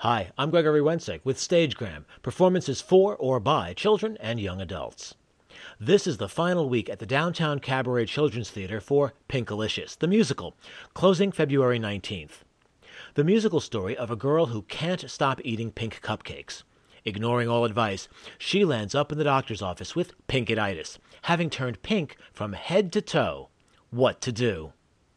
Hi, I'm Gregory Wensek with Stagegram, performances for or by children and young adults. This is the final week at the Downtown Cabaret Children's Theater for Pinkalicious, the musical, closing February 19th. The musical story of a girl who can't stop eating pink cupcakes. Ignoring all advice, she lands up in the doctor's office with pinkitis, having turned pink from head to toe. What to do?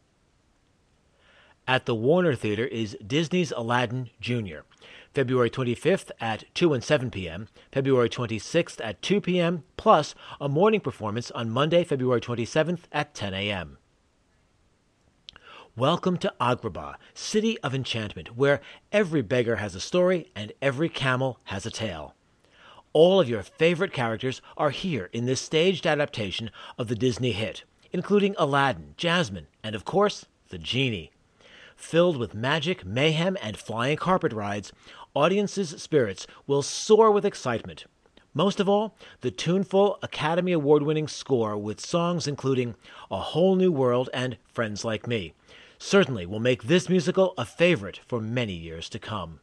At the Warner Theater is Disney's Aladdin Jr., February 25th at 2 and 7 p.m., February 26th at 2 p.m., plus a morning performance on Monday, February 27th at 10 a.m. Welcome to Agrabah, City of Enchantment, where every beggar has a story and every camel has a tale. All of your favorite characters are here in this staged adaptation of the Disney hit, including Aladdin, Jasmine, and of course, the genie. Filled with magic, mayhem, and flying carpet rides, audiences' spirits will soar with excitement. Most of all, the tuneful Academy Award-winning score with songs including A Whole New World and Friends Like Me certainly will make this musical a favorite for many years to come.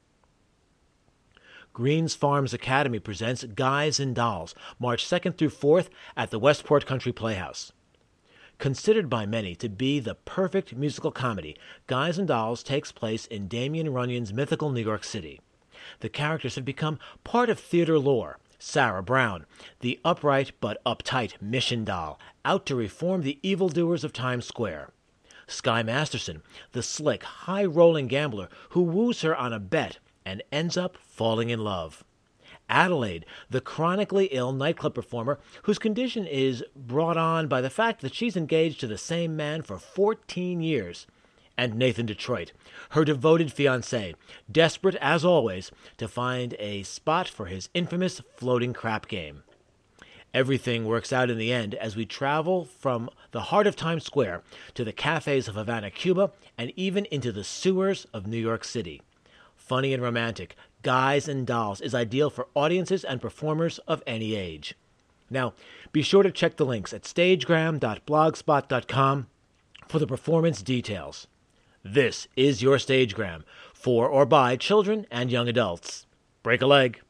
Greens Farms Academy presents Guys and Dolls, March 2nd through 4th at the Westport Country Playhouse. Considered by many to be the perfect musical comedy, Guys and Dolls takes place in Damien Runyon's mythical New York City. The characters have become part of theater lore. Sarah Brown, the upright but uptight Mission Doll, out to reform the evildoers of Times Square. Sky Masterson, the slick, high-rolling gambler who woos her on a bet and ends up falling in love. Adelaide, the chronically ill nightclub performer whose condition is brought on by the fact that she's engaged to the same man for 14 years. And Nathan Detroit, her devoted fiancé, desperate as always to find a spot for his infamous floating crap game. Everything works out in the end as we travel from the heart of Times Square to the cafes of Havana, Cuba, and even into the sewers of New York City. Funny and romantic, Guys and Dolls is ideal for audiences and performers of any age. Now, be sure to check the links at stagegram.blogspot.com for the performance details. This is your Stagegram, for or by children and young adults. Break a leg.